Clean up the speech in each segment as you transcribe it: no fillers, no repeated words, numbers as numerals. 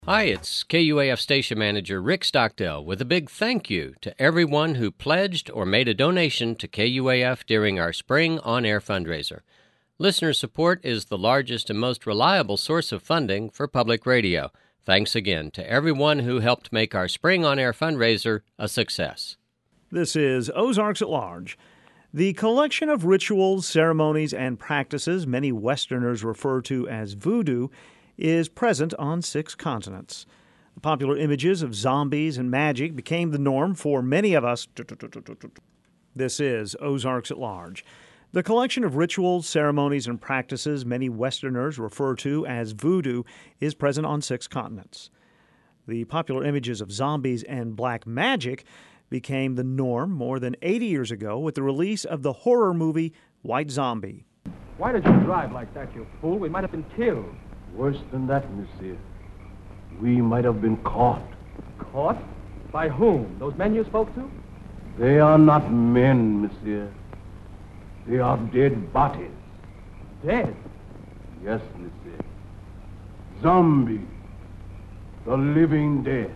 Hi, it's KUAF station manager Rick Stockdale with a big thank you to everyone who pledged or made a donation to KUAF during our Spring On Air fundraiser. Listener support is the largest and most reliable source of funding for public radio. Thanks again to everyone who helped make our Spring On Air fundraiser a success. This is Ozarks at Large. The collection of rituals, ceremonies, and practices many Westerners refer to as voodoo is present on 6 continents. The popular images of zombies and magic became the norm for many of us. This is Ozarks at Large. The collection of rituals, ceremonies, and practices many Westerners refer to as voodoo is present on 6 continents. The popular images of zombies and black magic became the norm more than 80 years ago with the release of the horror movie White Zombie. Why did you drive like that, you fool? We might have been killed. Worse than that, monsieur. We might have been caught. Caught? By whom? Those men you spoke to? They are not men, monsieur. They are dead bodies. Dead? Yes, monsieur. Zombies. The living dead.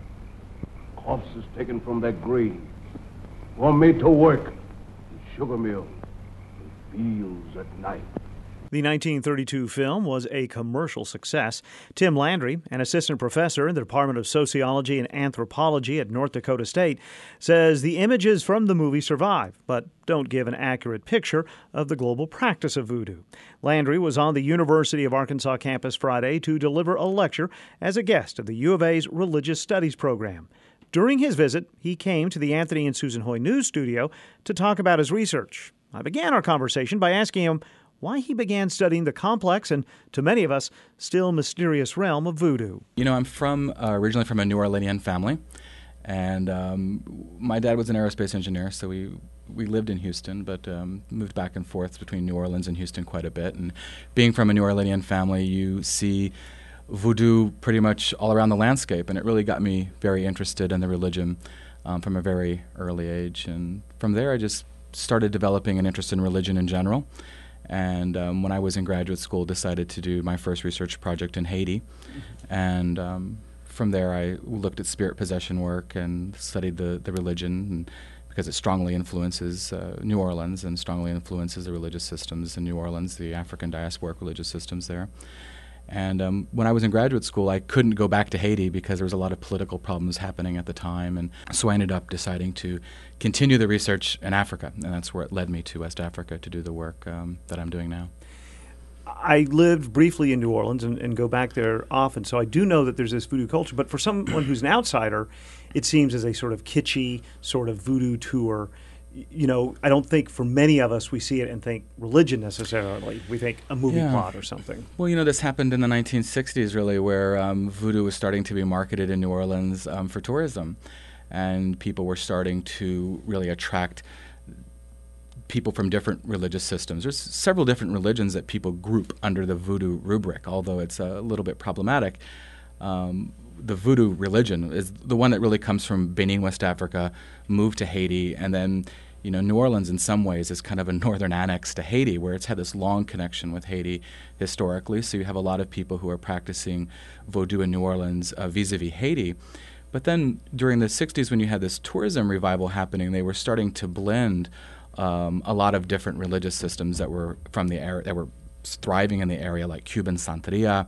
Corpses taken from their graves. Or made to work in sugar mills and fields at night. The 1932 film was a commercial success. Tim Landry, an assistant professor in the Department of Sociology and Anthropology at North Dakota State, says the images from the movie survive, but don't give an accurate picture of the global practice of voodoo. Landry was on the University of Arkansas campus Friday to deliver a lecture as a guest of the U of A's Religious Studies program. During his visit, he came to the Anthony and Susan Hoy News studio to talk about his research. I began our conversation by asking him why he began studying the complex and, to many of us, still mysterious realm of voodoo. You know, I'm originally from a New Orleanian family, and my dad was an aerospace engineer, so we lived in Houston, but moved back and forth between New Orleans and Houston quite a bit. And being from a New Orleanian family, you see voodoo pretty much all around the landscape, and it really got me very interested in the religion from a very early age. And from there, I just started developing an interest in religion in general. And when I was in graduate school, decided to do my first research project in Haiti. And from there, I looked at spirit possession work and studied the religion, and because it strongly influences New Orleans and strongly influences the religious systems in New Orleans, the African diasporic religious systems there. And when I was in graduate school, I couldn't go back to Haiti because there was a lot of political problems happening at the time. And so I ended up deciding to continue the research in Africa. And that's where it led me to West Africa to do the work that I'm doing now. I lived briefly in New Orleans and go back there often, so I do know that there's this voodoo culture. But for someone who's an outsider, it seems as a sort of kitschy sort of voodoo tour. You know, I don't think for many of us we see it and think religion necessarily. We think a movie plot or something. Well, you know, this happened in the 1960s, really, where voodoo was starting to be marketed in New Orleans for tourism. And people were starting to really attract people from different religious systems. There's several different religions that people group under the voodoo rubric, although it's a little bit problematic. The voodoo religion is the one that really comes from Benin, West Africa, moved to Haiti, and then, you know, New Orleans in some ways is kind of a northern annex to Haiti, where it's had this long connection with Haiti historically. So you have a lot of people who are practicing voodoo in New Orleans vis-a-vis Haiti. But then during the 60s, when you had this tourism revival happening, they were starting to blend a lot of different religious systems that were from the area, that were thriving in the area, like Cuban Santeria,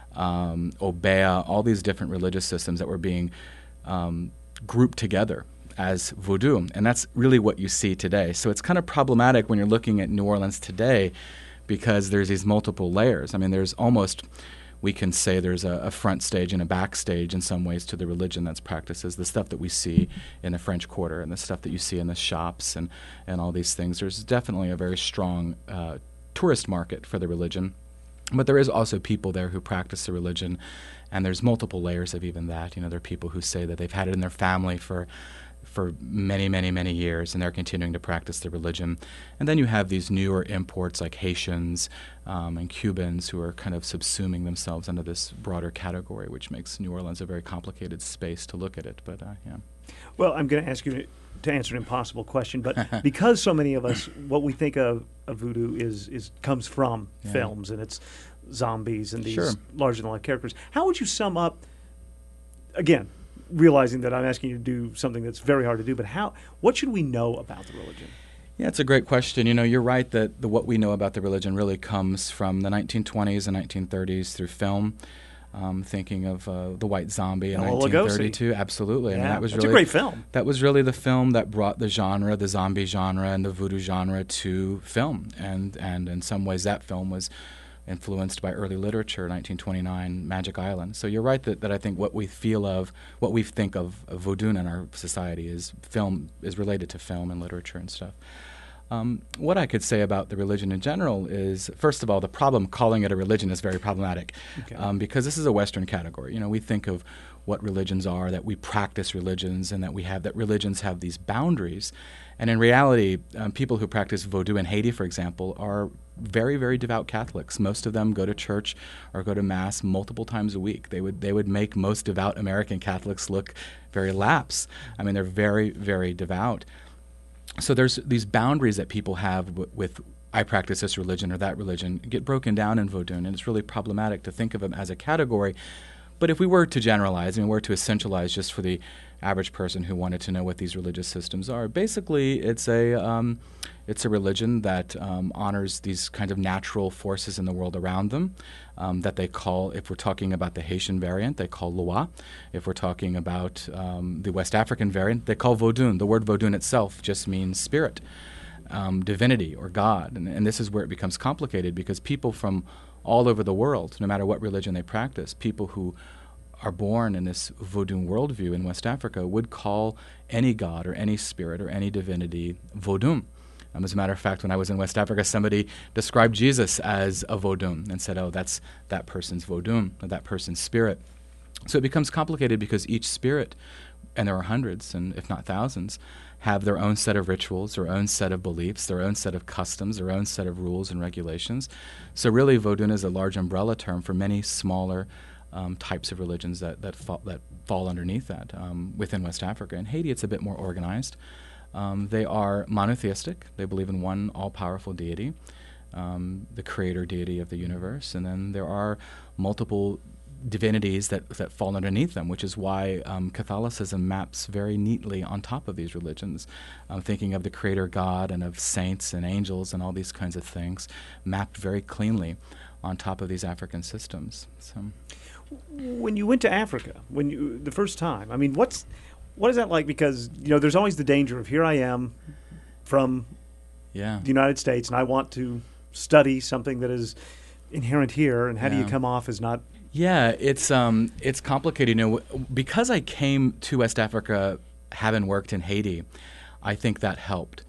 Obeah, all these different religious systems that were being grouped together as voodoo. And that's really what you see today. So it's kind of problematic when you're looking at New Orleans today because there's these multiple layers. I mean, there's almost, we can say there's a front stage and a backstage in some ways to the religion that's practices, the stuff that we see in the French Quarter and the stuff that you see in the shops and all these things. There's definitely a very strong tourist market for the religion. But there is also people there who practice the religion, and there's multiple layers of even that. You know, there are people who say that they've had it in their family for many, many, many years, and they're continuing to practice the religion. And then you have these newer imports like Haitians and Cubans who are kind of subsuming themselves under this broader category, which makes New Orleans a very complicated space to look at it. But yeah. Well, I'm going to ask you to answer an impossible question, but because so many of us, what we think of voodoo comes from films, and it's zombies and these larger-than-life characters. How would you sum up again, realizing that I'm asking you to do something that's very hard to do, but what should we know about the religion? Yeah, it's a great question. You know, you're right that what we know about the religion really comes from the 1920s and 1930s through film. Thinking of The White Zombie in Bela 1932. Absolutely. Yeah, I mean, that was that's really a great film. That was really the film that brought the genre, the zombie genre and the voodoo genre to film. And in some ways that film was influenced by early literature, 1929, Magic Island. So you're right that I think what we think of voodoo in our society is related to film and literature and stuff. What I could say about the religion in general is, first of all, the problem calling it a religion is very problematic, because this is a Western category. You know, we think of what religions are, that we practice religions, and that religions have these boundaries. And in reality, people who practice Vodou in Haiti, for example, are very, very devout Catholics. Most of them go to church or go to Mass multiple times a week. They would make most devout American Catholics look very lax. I mean, they're very, very devout. So there's these boundaries that people have with I practice this religion or that religion get broken down in Vodou, and it's really problematic to think of them as a category. But if we were to generalize and were to essentialize just for the average person who wanted to know what these religious systems are, basically it's a religion that honors these kinds of natural forces in the world around them that they call, if we're talking about the Haitian variant, they call Loa. If we're talking about the West African variant, they call Vodun. The word Vodun itself just means spirit, divinity, or God. And this is where it becomes complicated, because people from all over the world, no matter what religion they practice, people who are born in this Vodun worldview in West Africa would call any god or any spirit or any divinity Vodun. As a matter of fact, when I was in West Africa, somebody described Jesus as a Vodun and said, oh, that's that person's Vodun, or that person's spirit. So it becomes complicated because each spirit, and there are hundreds and if not thousands, have their own set of rituals, their own set of beliefs, their own set of customs, their own set of rules and regulations. So really, Vodun is a large umbrella term for many smaller types of religions that fall underneath that within West Africa. In Haiti, it's a bit more organized. They are monotheistic. They believe in one all-powerful deity, the creator deity of the universe. And then there are multiple divinities that fall underneath them, which is why Catholicism maps very neatly on top of these religions. Thinking of the creator God and of saints and angels and all these kinds of things mapped very cleanly on top of these African systems. So, when you went to Africa, the first time, I mean, what is that like? Because, there's always the danger of, here I am from the United States, and I want to study something that is inherent here, and how do you come off as not... Yeah, it's complicated. Because I came to West Africa having worked in Haiti, I think that helped.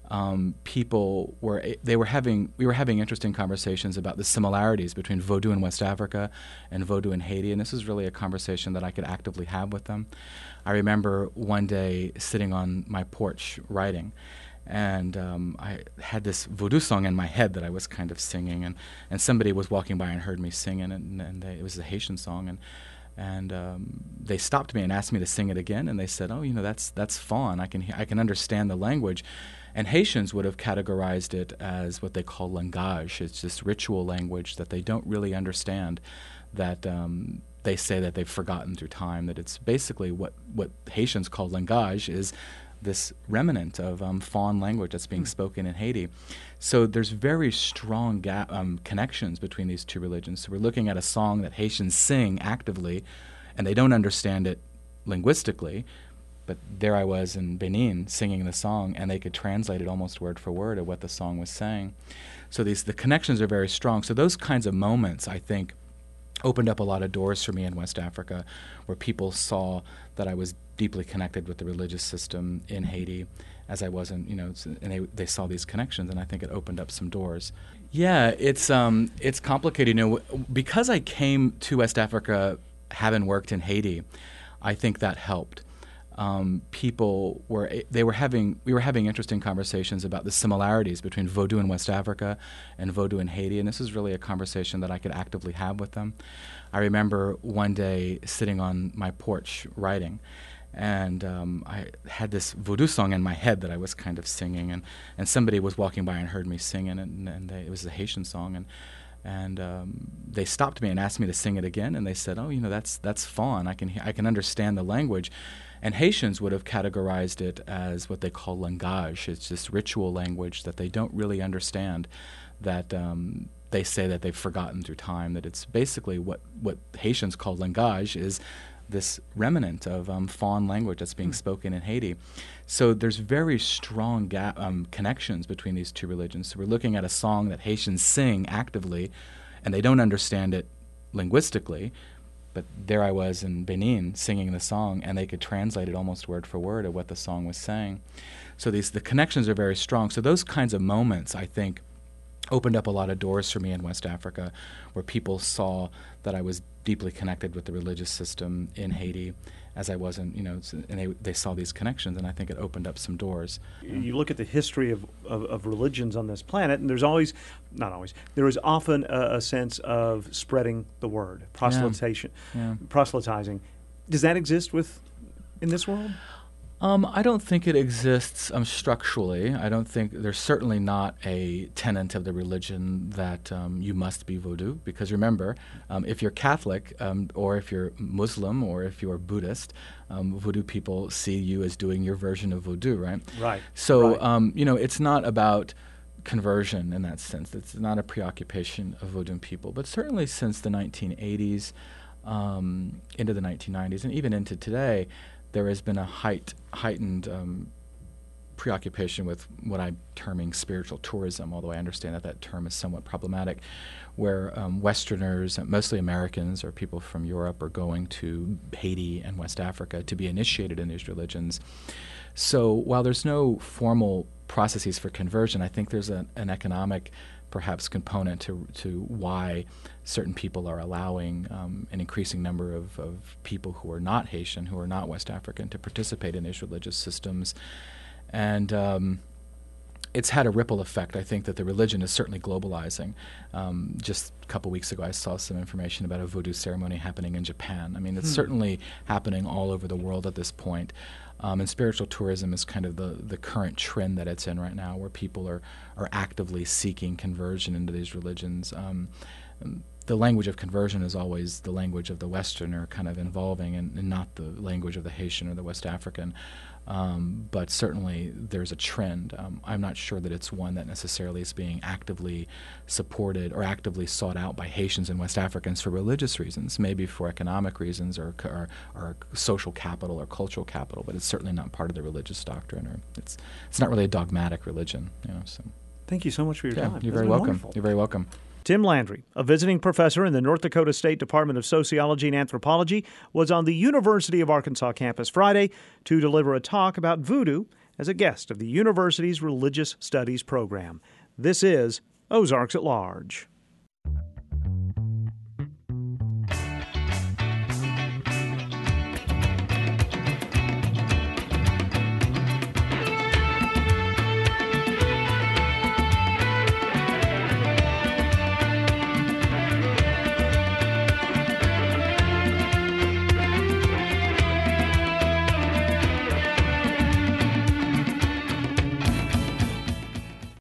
We were having interesting conversations about the similarities between Vodou in West Africa and Vodou in Haiti, and this is really a conversation that I could actively have with them. I remember one day sitting on my porch writing, and I had this Vodou song in my head that I was kind of singing, and somebody was walking by and heard me singing, and it was a Haitian song, and they stopped me and asked me to sing it again, and they said, "Oh, that's Fawn. I can understand the language." And Haitians would have categorized it as what they call langage. It's just ritual language that they don't really understand, that they say that they've forgotten through time, that it's basically what Haitians call langage is this remnant of Fawn language that's being spoken in Haiti. So there's very strong connections between these two religions. So we're looking at a song that Haitians sing actively, and they don't understand it linguistically, but there I was in Benin singing the song, and they could translate it almost word for word of what the song was saying. So the connections are very strong. So those kinds of moments, I think, opened up a lot of doors for me in West Africa, where people saw that I was deeply connected with the religious system in Haiti, as I wasn't, and they saw these connections, and I think it opened up some doors. Yeah, it's complicated. Because I came to West Africa having worked in Haiti, I think that helped. We were having interesting conversations about the similarities between Vodou in West Africa and Vodou in Haiti, and this is really a conversation that I could actively have with them. I remember one day sitting on my porch writing, and I had this Vodou song in my head that I was kind of singing, and somebody was walking by and heard me singing, and it was a Haitian song, And they stopped me and asked me to sing it again, and they said, "Oh, that's Fon. I can understand the language." And Haitians would have categorized it as what they call langage. It's just ritual language that they don't really understand, that they say that they've forgotten through time, that it's basically what Haitians call langage is this remnant of Fon language that's being spoken in Haiti. So there's very strong connections between these two religions. So we're looking at a song that Haitians sing actively, and they don't understand it linguistically, but there I was in Benin singing the song, and they could translate it almost word for word of what the song was saying. So the connections are very strong. So those kinds of moments, I think, opened up a lot of doors for me in West Africa, where people saw that I was deeply connected with the religious system in Haiti, as I wasn't, and they saw these connections, and I think it opened up some doors. You look at the history of religions on this planet, and there is often a sense of spreading the word, proselytizing. Does that exist in this world? I don't think it exists structurally. I don't think there's certainly not a tenet of the religion that you must be Vodou, because remember, if you're Catholic or if you're Muslim or if you're Buddhist, Vodou people see you as doing your version of Vodou, right? Right. So, it's not about conversion in that sense. It's not a preoccupation of Vodou people. But certainly since the 1980s into the 1990s and even into today, there has been a heightened preoccupation with what I'm terming spiritual tourism, although I understand that term is somewhat problematic, where Westerners, mostly Americans or people from Europe, are going to Haiti and West Africa to be initiated in these religions. So while there's no formal processes for conversion, I think there's an economic perhaps component to why certain people are allowing an increasing number of people who are not Haitian, who are not West African, to participate in these religious systems. And it's had a ripple effect. I think that the religion is certainly globalizing. Just a couple weeks ago, I saw some information about a voodoo ceremony happening in Japan. I mean, it's certainly happening all over the world at this point. And spiritual tourism is kind of the current trend that it's in right now, where people are actively seeking conversion into these religions. The language of conversion is always the language of the Westerner kind of involving, and not the language of the Haitian or the West African. But certainly there's a trend. I'm not sure that it's one that necessarily is being actively supported or actively sought out by Haitians and West Africans for religious reasons, maybe for economic reasons or social capital or cultural capital, but it's certainly not part of the religious doctrine, or it's not really a dogmatic religion. So. Thank you so much for your time. You're very welcome. Wonderful. You're very welcome. Tim Landry, a visiting professor in the North Dakota State Department of Sociology and Anthropology, was on the University of Arkansas campus Friday to deliver a talk about voodoo as a guest of the university's Religious Studies program. This is Ozarks at Large.